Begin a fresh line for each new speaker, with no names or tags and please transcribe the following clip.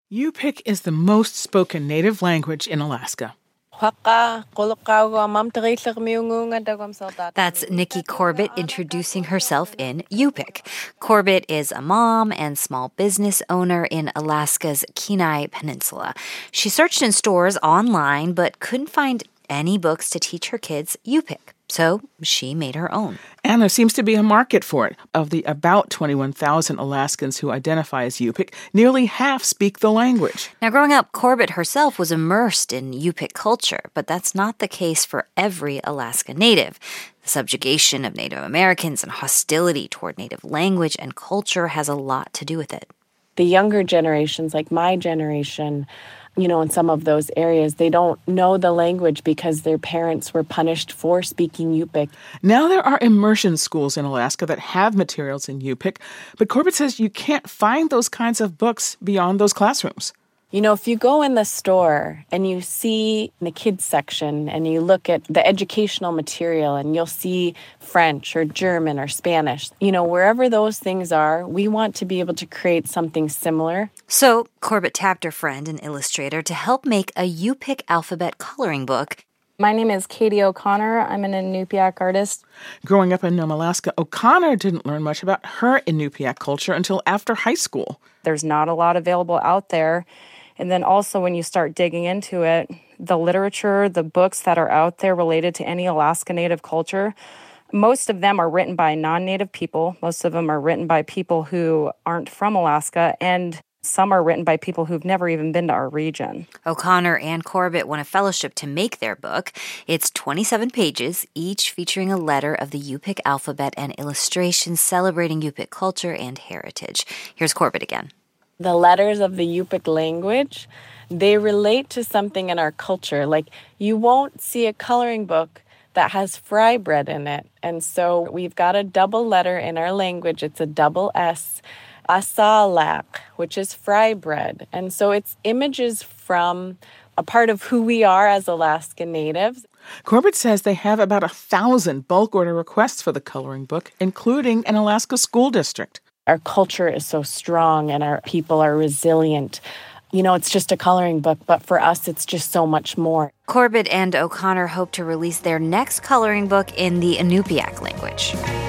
Yupik is the most spoken native language in Alaska.
That's Nikki Corbett introducing herself in Yupik. Corbett is a mom and small business owner in Alaska's Kenai Peninsula. She searched in stores online but couldn't find any books to teach her kids Yupik. So she made her own.
And there seems to be a market for it. Of the about 21,000 Alaskans who identify as Yupik, nearly half speak the language.
Now, growing up, Corbett herself was immersed in Yupik culture, but that's not the case for every Alaska Native. The subjugation of Native Americans and hostility toward Native language and culture has a lot to do with it.
The younger generations, like my generation, in some of those areas, they don't know the language because their parents were punished for speaking Yupik.
Now there are immersion schools in Alaska that have materials in Yupik, but Corbett says you can't find those kinds of books beyond those classrooms.
If you go in the store and you see the kids section and you look at the educational material and you'll see French or German or Spanish, wherever those things are, we want to be able to create something similar.
So Corbett tapped her friend, an illustrator, to help make a Yupik alphabet coloring book.
My name is Katie O'Connor. I'm an Inupiaq artist.
Growing up in Nome, Alaska, O'Connor didn't learn much about her Inupiaq culture until after high school.
There's not a lot available out there. And then also when you start digging into it, the literature, the books that are out there related to any Alaska Native culture, most of them are written by non-Native people. Most of them are written by people who aren't from Alaska, and some are written by people who've never even been to our region.
O'Connor and Corbett won a fellowship to make their book. It's 27 pages, each featuring a letter of the Yupik alphabet and illustrations celebrating Yupik culture and heritage. Here's Corbett again.
The letters of the Yupik language, they relate to something in our culture. Like, you won't see a coloring book that has fry bread in it. And so we've got a double letter in our language. It's a double S, asalak, which is fry bread. And so it's images from a part of who we are as Alaska Natives.
Corbett says they have about 1,000 bulk order requests for the coloring book, including an Alaska school district.
Our culture is so strong and our people are resilient. It's just a coloring book, but for us, it's just so much more.
Corbett and O'Connor hope to release their next coloring book in the Inupiaq language.